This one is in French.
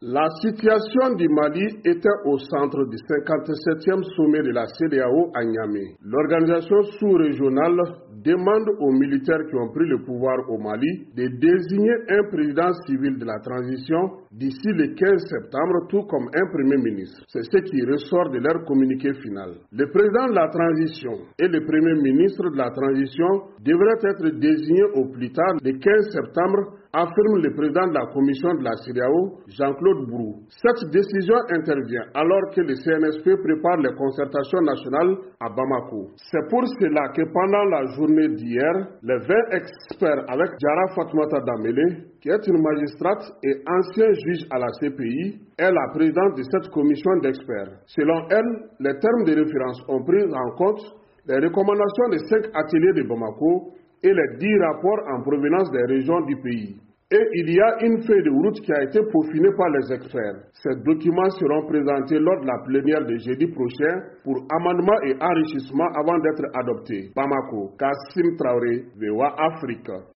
La situation du Mali était au centre du 57e sommet de la CEDEAO à Niamey. L'organisation sous-régionale demande aux militaires qui ont pris le pouvoir au Mali de désigner un président civil de la transition d'ici le 15 septembre, tout comme un premier ministre. C'est ce qui ressort de leur communiqué final. Le président de la transition et le premier ministre de la transition devraient être désignés au plus tard le 15 septembre, affirme le président de la commission de la CEDEAO, Jean-Claude Brou. Cette décision intervient alors que le CNSP prépare les concertations nationales à Bamako. C'est pour cela que pendant la journée d'hier, les 20 experts avec Diarra Fatoumata Dambélé, qui est une magistrate et ancien juge à la CPI, est la présidente de cette commission d'experts. Selon elle, les termes de référence ont pris en compte les recommandations des 5 ateliers de Bamako et les 10 rapports en provenance des régions du pays. Et il y a une feuille de route qui a été peaufinée par les experts. Ces documents seront présentés lors de la plénière de jeudi prochain pour amendement et enrichissement avant d'être adoptés. Bamako, Kassim Traoré, VOA Afrique.